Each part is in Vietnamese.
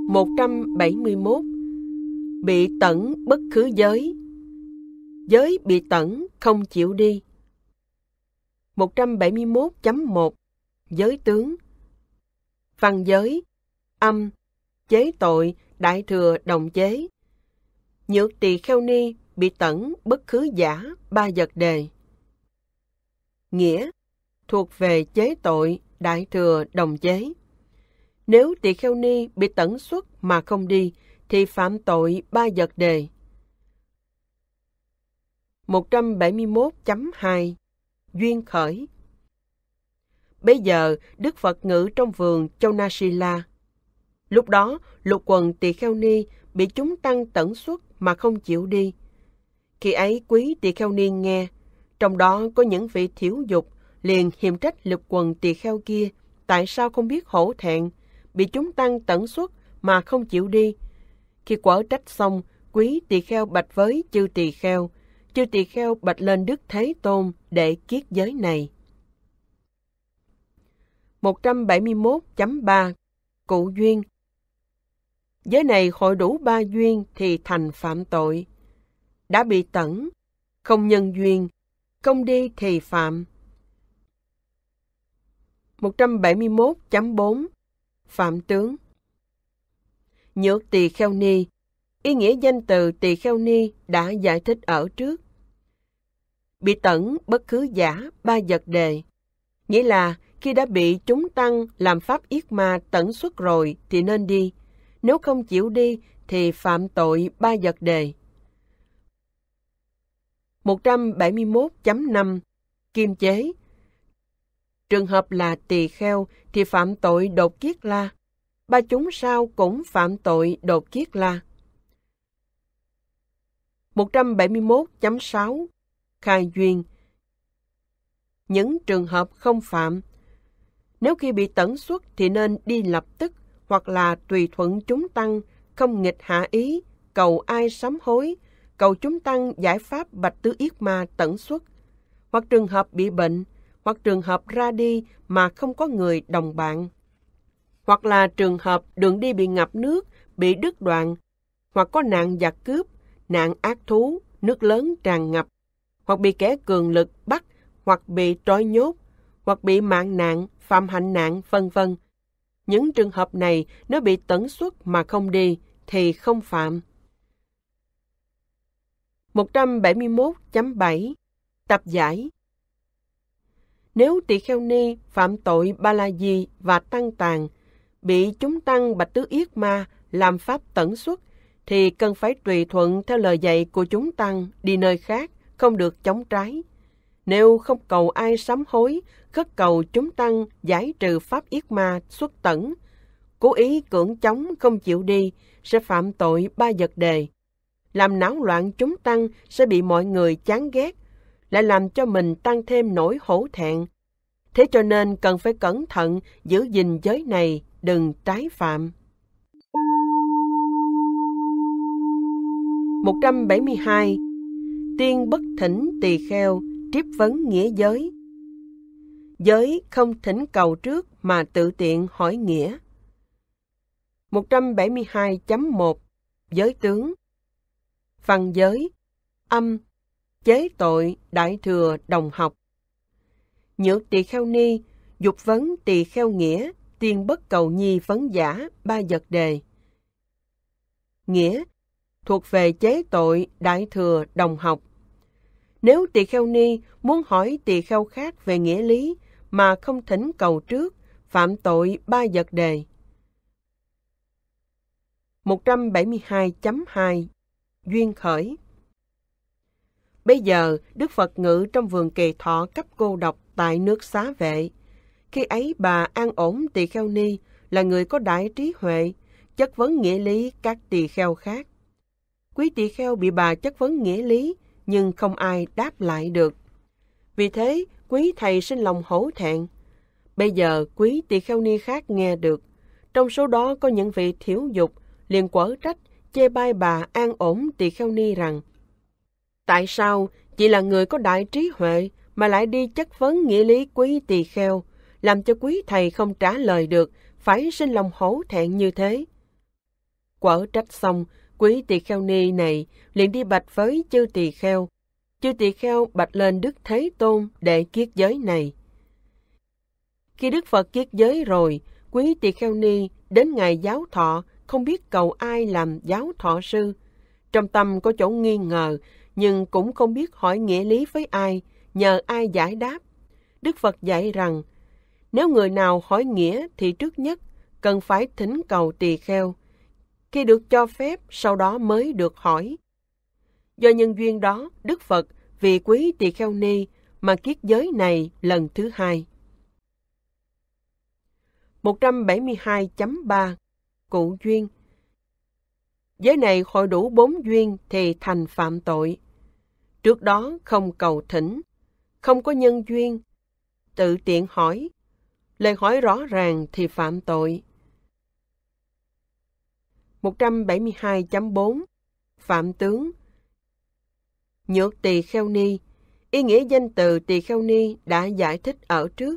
171. Bị tẩn bất khứ giới. Giới bị tẩn không chịu đi. 171.1. Giới tướng. Văn giới. Âm. Chế tội, đại thừa đồng chế. Nhược tỳ kheo ni bị tẩn bất khứ giả, ba vật đề. Nghĩa. Thuộc về chế tội, đại thừa đồng chế. Nếu tỳ kheo ni bị tẩn xuất mà không đi, thì phạm tội ba vật đề. 171.2. Duyên khởi. Bây giờ, Đức Phật ngự trong vườn Châu Na Si La. Lúc đó, lục quần tỳ kheo ni bị chúng tăng tẩn xuất mà không chịu đi. Khi ấy quý tỳ kheo ni nghe, trong đó có những vị thiểu dục, liền hiềm trách lục quần tỳ kheo kia, tại sao không biết hổ thẹn, bị chúng tăng tẩn xuất mà không chịu đi. Khi quở trách xong, quý tỳ kheo bạch với chư tỳ kheo bạch lên Đức Thế Tôn để kiết giới này. 171.3. Cụ duyên. Giới này hội đủ ba duyên thì thành phạm tội. Đã bị tẩn, không nhân duyên, không đi thì phạm. 171.4. Phạm tướng. Nhược tỳ kheo ni. Ý nghĩa danh từ tỳ kheo ni đã giải thích ở trước. Bị tẩn bất khứ giả, ba vật đề. Nghĩa là khi đã bị chúng tăng làm pháp yết ma tẩn xuất rồi thì nên đi. Nếu không chịu đi thì phạm tội ba vật đề. 171.5. Kim chế. Trường hợp là tỳ kheo thì phạm tội đột kiết la. Ba chúng sao cũng phạm tội đột kiết la. 171.6. Khai duyên. Những trường hợp không phạm. Nếu khi bị tẩn xuất thì nên đi lập tức, hoặc là tùy thuận chúng tăng, không nghịch hạ ý, cầu ai sám hối, cầu chúng tăng giải pháp bạch tứ yết ma tẩn xuất, hoặc trường hợp bị bệnh, hoặc trường hợp ra đi mà không có người đồng bạn, hoặc là trường hợp đường đi bị ngập nước, bị đứt đoạn, hoặc có nạn giặc cướp, nạn ác thú, nước lớn tràn ngập, hoặc bị kẻ cường lực bắt, hoặc bị trói nhốt, hoặc bị mạng nạn, phạm hạnh nạn, vân vân. Những trường hợp này nếu bị tẩn xuất mà không đi thì không phạm. 171.7. Tập giải. Nếu tỳ kheo ni phạm tội ba la di và tăng tàn, bị chúng tăng bạch tứ yết ma làm pháp tẩn xuất, thì cần phải tùy thuận theo lời dạy của chúng tăng đi nơi khác, không được chống trái. Nếu không cầu ai sám hối, khất cầu chúng tăng giải trừ pháp yết ma xuất tẩn, cố ý cưỡng chống không chịu đi, sẽ phạm tội ba vật đề. Làm náo loạn chúng tăng sẽ bị mọi người chán ghét, lại làm cho mình tăng thêm nỗi hổ thẹn. Thế cho nên cần phải cẩn thận giữ gìn giới này, đừng trái phạm. 172. Tiên bất thỉnh tỳ kheo, triếp vấn nghĩa giới. Giới không thỉnh cầu trước mà tự tiện hỏi nghĩa. 172.1. Giới tướng. Văn giới. Âm. Chế tội, đại thừa đồng học. Nhược tỳ kheo ni, dục vấn tỳ kheo nghĩa, tiên bất cầu nhi vấn giả, ba vật đề. Nghĩa. Thuộc về chế tội, đại thừa đồng học. Nếu tỳ kheo ni muốn hỏi tỳ kheo khác về nghĩa lý mà không thỉnh cầu trước, phạm tội ba vật đề. 172.2. Duyên khởi. Bây giờ, Đức Phật ngự trong vườn Kỳ Thọ cấp cô độc tại nước Xá Vệ. Khi ấy bà An Ổn tỳ kheo ni là người có đại trí huệ, chất vấn nghĩa lý các tỳ kheo khác. Quý tỳ kheo bị bà chất vấn nghĩa lý, nhưng không ai đáp lại được. Vì thế, quý thầy sinh lòng hổ thẹn. Bây giờ, quý tỳ kheo ni khác nghe được. Trong số đó có những vị thiểu dục, liền quở trách, chê bai bà An Ổn tỳ kheo ni rằng: tại sao chị là người có đại trí huệ mà lại đi chất vấn nghĩa lý quý tỳ kheo, làm cho quý thầy không trả lời được, phải sinh lòng hổ thẹn như thế? Quở trách xong, quý tỳ kheo ni này liền đi bạch với chư tỳ kheo. Chư tỳ kheo bạch lên Đức Thế Tôn để kiết giới này. Khi Đức Phật kiết giới rồi, quý tỳ kheo ni đến ngày giáo thọ, không biết cầu ai làm giáo thọ sư. Trong tâm có chỗ nghi ngờ, nhưng cũng không biết hỏi nghĩa lý với ai, nhờ ai giải đáp. Đức Phật dạy rằng, nếu người nào hỏi nghĩa thì trước nhất cần phải thỉnh cầu tỳ kheo. Khi được cho phép, sau đó mới được hỏi. Do nhân duyên đó, Đức Phật vì quý tỳ kheo ni mà kiết giới này lần thứ hai. 172.3 Cụ duyên. Giới này hội đủ 4 duyên thì thành phạm tội. Trước đó không cầu thỉnh, không có nhân duyên, tự tiện hỏi, lời hỏi rõ ràng thì phạm tội. 172.4 Phạm tướng. Nhược tỳ kheo ni. Ý nghĩa danh từ tỳ kheo ni đã giải thích ở trước.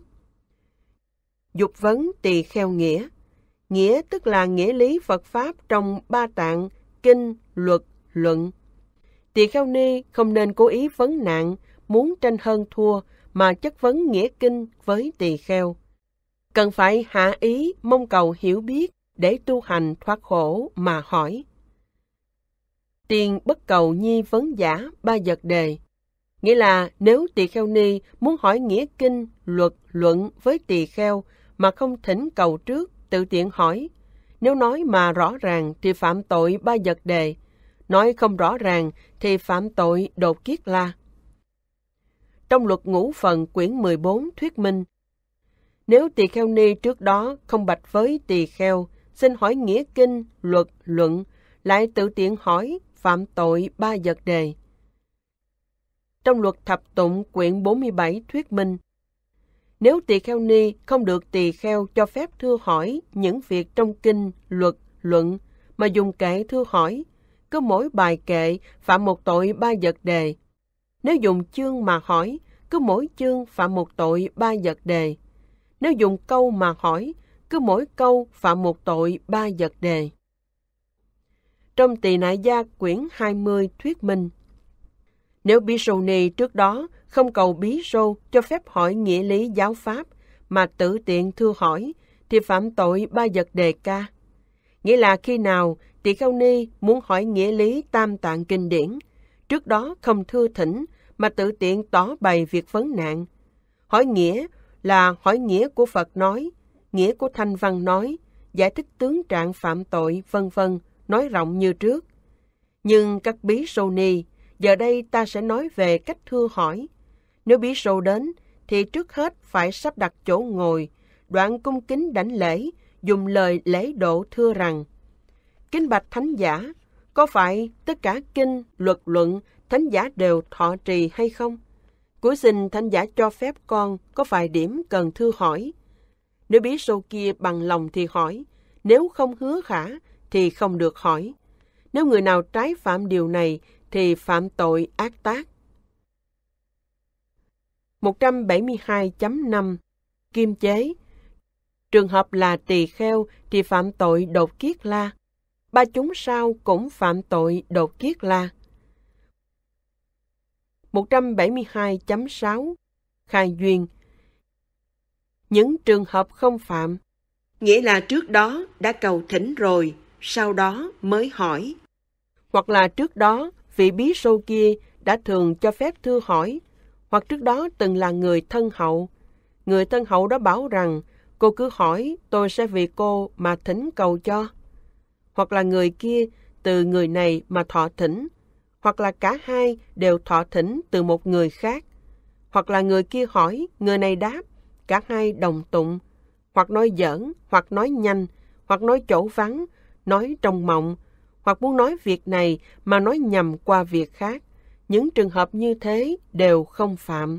Dục vấn tỳ kheo nghĩa. Nghĩa tức là nghĩa lý Phật Pháp trong ba tạng, kinh, luật, luận. Tỳ kheo ni không nên cố ý vấn nạn, muốn tranh hơn thua mà chất vấn nghĩa kinh với tỳ kheo. Cần phải hạ ý mong cầu hiểu biết để tu hành thoát khổ mà hỏi. Tiên bất cầu nhi vấn giả ba vật đề. Nghĩa là nếu tỳ kheo ni muốn hỏi nghĩa kinh, luật, luận với tỳ kheo mà không thỉnh cầu trước, tự tiện hỏi. Nếu nói mà rõ ràng thì phạm tội ba vật đề. Nói không rõ ràng thì phạm tội đột kiết la. Trong luật ngũ phần quyển 14 thuyết minh, nếu tỳ kheo ni trước đó không bạch với tỳ kheo, xin hỏi nghĩa kinh, luật, luận, lại tự tiện hỏi, phạm tội ba vật đề. Trong luật thập tụng quyển 47 thuyết minh, nếu tỳ kheo ni không được tỳ kheo cho phép thưa hỏi những việc trong kinh, luật, luận, mà dùng kệ thưa hỏi, cứ mỗi bài kệ phạm một tội ba vật đề. Nếu dùng chương mà hỏi, cứ mỗi chương phạm một tội ba vật đề. Nếu dùng câu mà hỏi, cứ mỗi câu phạm một tội ba vật đề. Trong Tỳ Nại Gia quyển 20 thuyết minh, nếu Bí Sô Ni trước đó không cầu Bí Sô cho phép hỏi nghĩa lý giáo pháp mà tự tiện thưa hỏi, thì phạm tội ba vật đề ca. Nghĩa là khi nào tỳ kheo ni muốn hỏi nghĩa lý tam tạng kinh điển, trước đó không thưa thỉnh mà tự tiện tỏ bày việc vấn nạn. Hỏi nghĩa là hỏi nghĩa của Phật nói, nghĩa của Thanh Văn nói, giải thích tướng trạng phạm tội, vân vân, nói rộng như trước. Nhưng các Bí Sô Ni, giờ đây ta sẽ nói về cách thưa hỏi. Nếu Bí Sô đến, thì trước hết phải sắp đặt chỗ ngồi, đoạn cung kính đảnh lễ, dùng lời lễ độ thưa rằng, kính bạch thánh giả, có phải tất cả kinh, luật luận, thánh giả đều thọ trì hay không? Cuối xin thánh giả cho phép con có vài điểm cần thưa hỏi. Nếu Bí Sô kia bằng lòng thì hỏi, nếu không hứa khả thì không được hỏi. Nếu người nào trái phạm điều này thì phạm tội ác tác. 172.5 Kim chế. Trường hợp là tỳ kheo thì phạm tội đột kiết la. Ba chúng sao cũng phạm tội đột kiết la. 172.6 Khai duyên. Những trường hợp không phạm, nghĩa là trước đó đã cầu thỉnh rồi, sau đó mới hỏi. Hoặc là trước đó vị Bí Sô kia đã thường cho phép thưa hỏi, hoặc trước đó từng là người thân hậu. Người thân hậu đó bảo rằng, cô cứ hỏi, tôi sẽ vì cô mà thỉnh cầu cho. Hoặc là người kia từ người này mà thọ thỉnh, hoặc là cả hai đều thọ thỉnh từ một người khác. Hoặc là người kia hỏi, người này đáp, cả hai đồng tụng, hoặc nói giỡn, hoặc nói nhanh, hoặc nói chỗ vắng, nói trong mộng, hoặc muốn nói việc này mà nói nhầm qua việc khác. Những trường hợp như thế đều không phạm.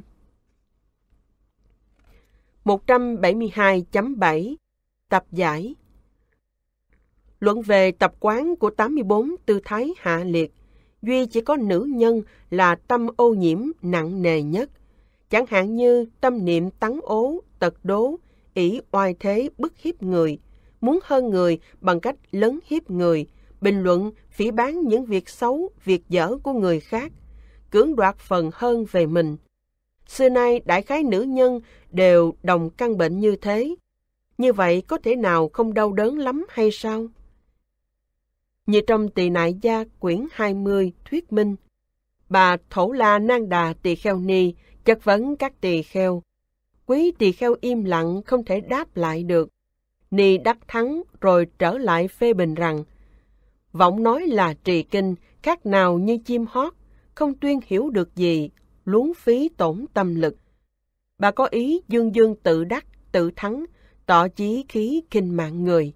172.7 Tập giải. Luận về tập quán của 84 tư thái hạ liệt, duy chỉ có nữ nhân là tâm ô nhiễm nặng nề nhất. Chẳng hạn như tâm niệm tắng ố, tật đố, ỷ oai thế bức hiếp người, muốn hơn người bằng cách lấn hiếp người, bình luận, phỉ báng những việc xấu, việc dở của người khác, cưỡng đoạt phần hơn về mình. Xưa nay đại khái nữ nhân đều đồng căn bệnh như thế. Như vậy có thể nào không đau đớn lắm hay sao? Như trong Tỳ Nại Gia quyển 20 thuyết minh, bà Thổ La Nang Đà Tỳ Kheo Ni chất vấn các tỳ kheo. Quý tỳ kheo im lặng không thể đáp lại được. Ni đắc thắng rồi trở lại phê bình rằng, vọng nói là trì kinh, khác nào như chim hót, không tuyên hiểu được gì, luống phí tổn tâm lực. Bà có ý dương dương tự đắc, tự thắng, tỏ chí khí khinh mạng người.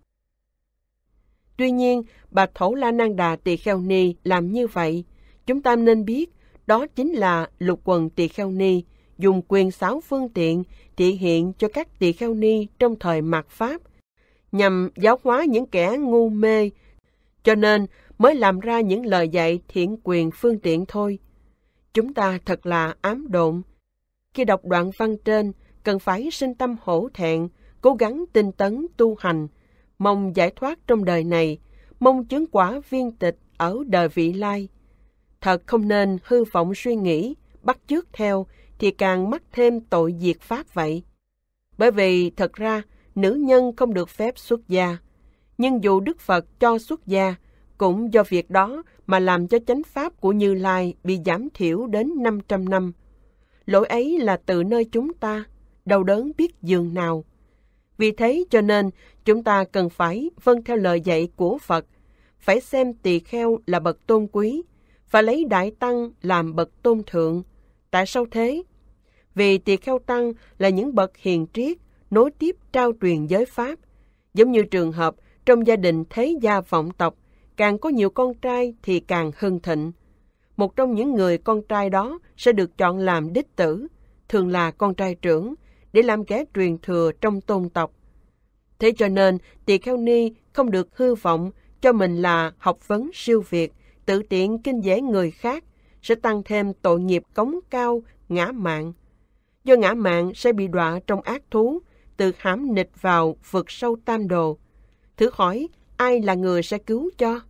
Tuy nhiên, bà Thổ La Nang Đà Tỳ Kheo Ni làm như vậy, chúng ta nên biết đó chính là Lục Quần Tỳ Kheo Ni dùng quyền xáo phương tiện thị hiện cho các tỳ kheo ni trong thời mạt Pháp, nhằm giáo hóa những kẻ ngu mê, cho nên mới làm ra những lời dạy thiện quyền phương tiện thôi. Chúng ta thật là ám độn. Khi đọc đoạn văn trên, cần phải sinh tâm hổ thẹn, cố gắng tinh tấn tu hành, mong giải thoát trong đời này, mong chứng quả viên tịch ở đời vị lai. Thật không nên hư vọng suy nghĩ, bắt chước theo, thì càng mắc thêm tội diệt pháp vậy. Bởi vì thật ra, nữ nhân không được phép xuất gia. Nhưng dù Đức Phật cho xuất gia, cũng do việc đó mà làm cho chánh pháp của Như Lai bị giảm thiểu đến 500 năm. Lỗi ấy là từ nơi chúng ta, đau đớn biết dường nào. Vì thế cho nên, chúng ta cần phải vâng theo lời dạy của Phật, phải xem tỳ kheo là bậc tôn quý, và lấy Đại Tăng làm bậc tôn thượng. Tại sao thế? Vì tỳ kheo tăng là những bậc hiền triết, nối tiếp trao truyền giới pháp. Giống như trường hợp trong gia đình thế gia vọng tộc, càng có nhiều con trai thì càng hưng thịnh. Một trong những người con trai đó sẽ được chọn làm đích tử, thường là con trai trưởng, để làm kẻ truyền thừa trong tôn tộc. Thế cho nên, tỳ kheo ni không được hư vọng cho mình là học vấn siêu việt, tự tiện kinh dễ người khác, sẽ tăng thêm tội nghiệp cống cao, ngã mạn. Do ngã mạn sẽ bị đọa trong ác thú, tự hãm nịch vào vực sâu tam đồ. Thử hỏi, ai là người sẽ cứu cho?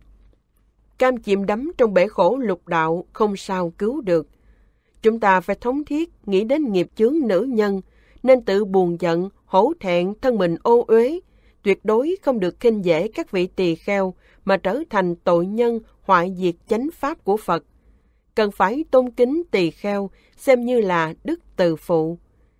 Cam chìm đắm trong bể khổ lục đạo, không sao cứu được. Chúng ta phải thống thiết nghĩ đến nghiệp chướng nữ nhân, nên tự buồn giận, hổ thẹn thân mình ô uế, tuyệt đối không được khinh dễ các vị tỳ kheo mà trở thành tội nhân hoại diệt chánh pháp của Phật. Cần phải tôn kính tỳ kheo, xem như là đức từ phụ.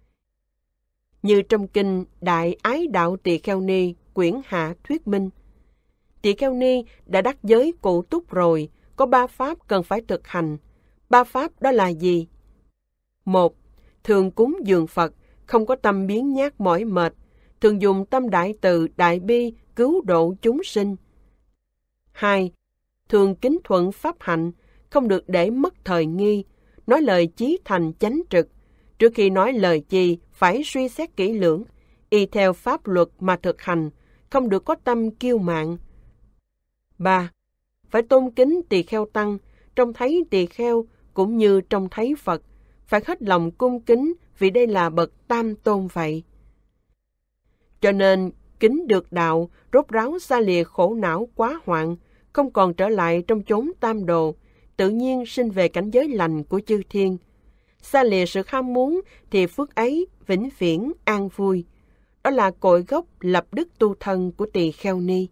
Như trong kinh Đại Ái Đạo Tỳ Kheo Ni, quyển hạ thuyết minh. Tỳ kheo ni đã đắc giới cụ túc rồi, có 3 pháp cần phải thực hành. 3 pháp đó là gì? 1. Thường cúng dường Phật, không có tâm biếng nhác mỏi mệt, thường dùng tâm đại từ, đại bi, cứu độ chúng sinh. 2. Thường kính thuận pháp hạnh, không được để mất thời nghi, nói lời chí thành chánh trực. Trước khi nói lời chi, phải suy xét kỹ lưỡng, y theo pháp luật mà thực hành, không được có tâm kiêu mạn. 3. Phải tôn kính tỳ kheo tăng, trông thấy tỳ kheo cũng như trông thấy Phật, phải hết lòng cung kính vì đây là bậc tam tôn vậy. Cho nên, kính được đạo, rốt ráo xa lìa khổ não quá hoạn, không còn trở lại trong chốn tam đồ, tự nhiên sinh về cảnh giới lành của chư thiên. Xa lìa sự ham muốn thì phước ấy vĩnh viễn an vui. Đó là cội gốc lập đức tu thân của tỳ kheo ni.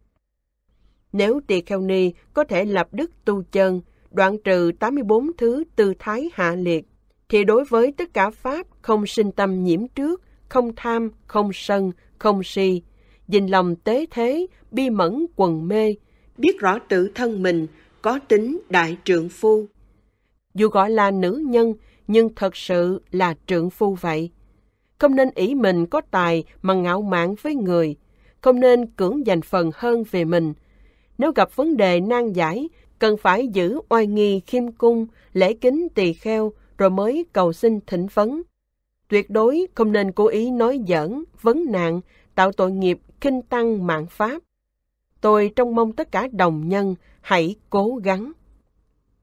Nếu tỳ kheo ni có thể lập đức tu chân, đoạn trừ 84 thứ tư thái hạ liệt, thì đối với tất cả pháp không sinh tâm nhiễm trước, không tham, không sân, không si, dình lòng tế thế, bi mẫn quần mê, biết rõ tự thân mình, có tính đại trượng phu. Dù gọi là nữ nhân, nhưng thật sự là trượng phu vậy. Không nên ỷ mình có tài mà ngạo mạn với người, không nên cưỡng giành phần hơn về mình. Nếu gặp vấn đề nan giải, cần phải giữ oai nghi khiêm cung, lễ kính tỳ kheo, rồi mới cầu xin thỉnh vấn. Tuyệt đối không nên cố ý nói giỡn, vấn nạn, tạo tội nghiệp khinh tăng mạng pháp. Tôi trông mong tất cả đồng nhân hãy cố gắng.